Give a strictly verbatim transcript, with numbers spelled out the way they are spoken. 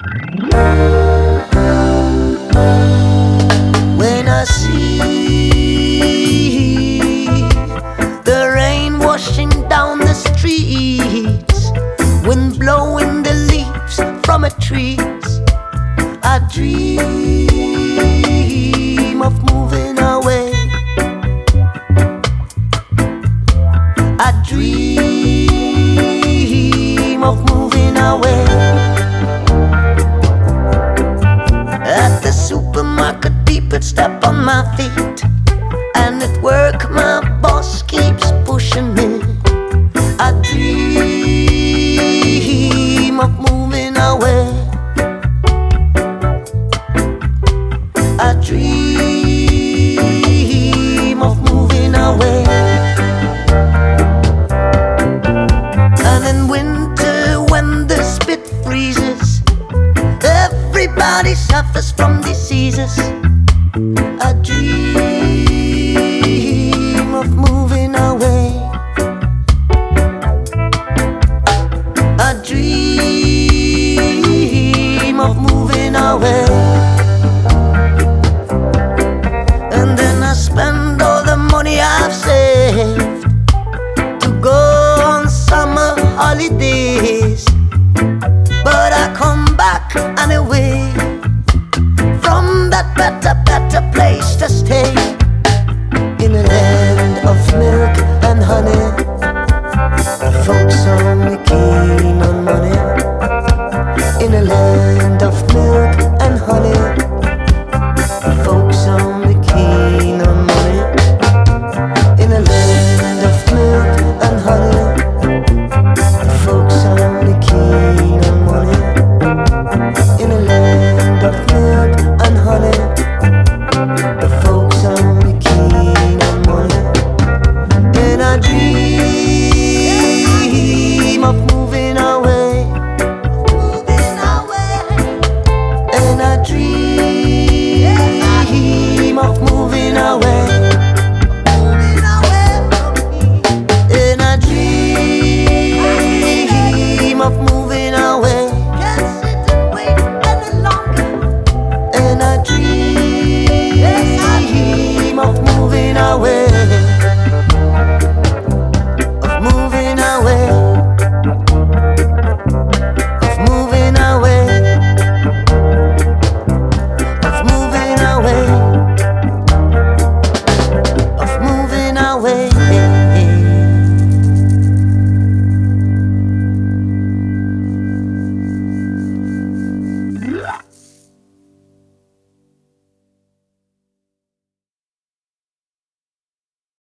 When I see the rain washing down the streets, wind blowing the leaves from the trees, I dream of moving away. I dream of moving away. At the supermarket, people step on my feet, and at work, my boss keeps pushing me. I dream of moving away. I dream of moving away. And in winter, when the spit freezes, everybody suffers from diseases. I dream